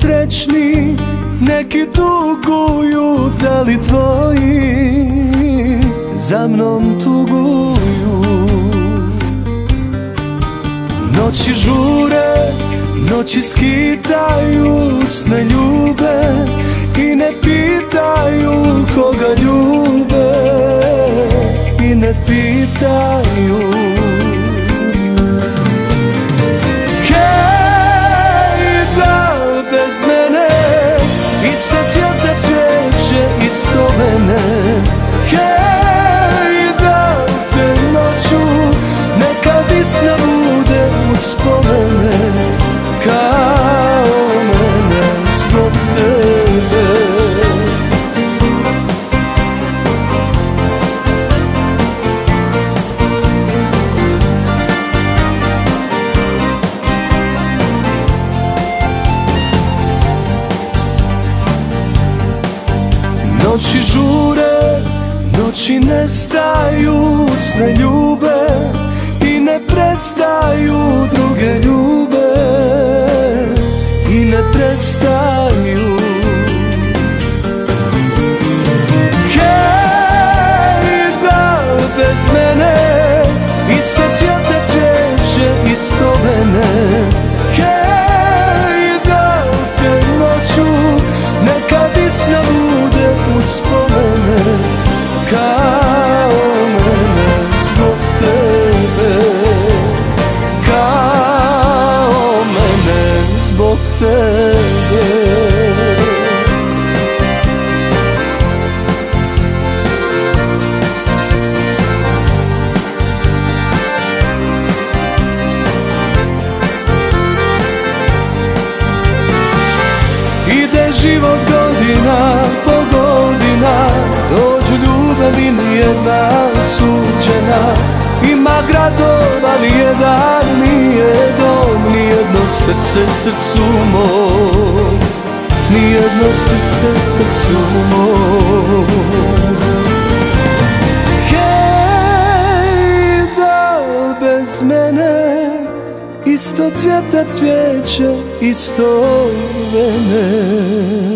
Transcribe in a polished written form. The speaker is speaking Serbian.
srećni, neki tuguju, da li tvoji za mnom tuguju? Noći žure, noći skitaju, sne ljube i ne pitaju koga ljube, i ne pitaju. Hej, da bez mene isto cvjeta cvijeće, isto mene. Hej, da te noću neka visna bude uspomene, kao mene zbog tebe. Noći žure, noći nestaju, sne ljube i ne prestaju, druge ljube i ne prestaju. Hej, da bez mene isto cvjeta cvijeće, isto mene. Hej, da te noću neka visna bude uspomene, kao mene zbog tebe, kao mene zbog tebe. Ide život godina po godina, dođu ljubavi nijedna suđena. Ima gradova nijedan nije dom, nijedno srce srcu mom, nijedno srce srcu mom. Hej, da bez mene isto cvjeta cvijeće, isto mene.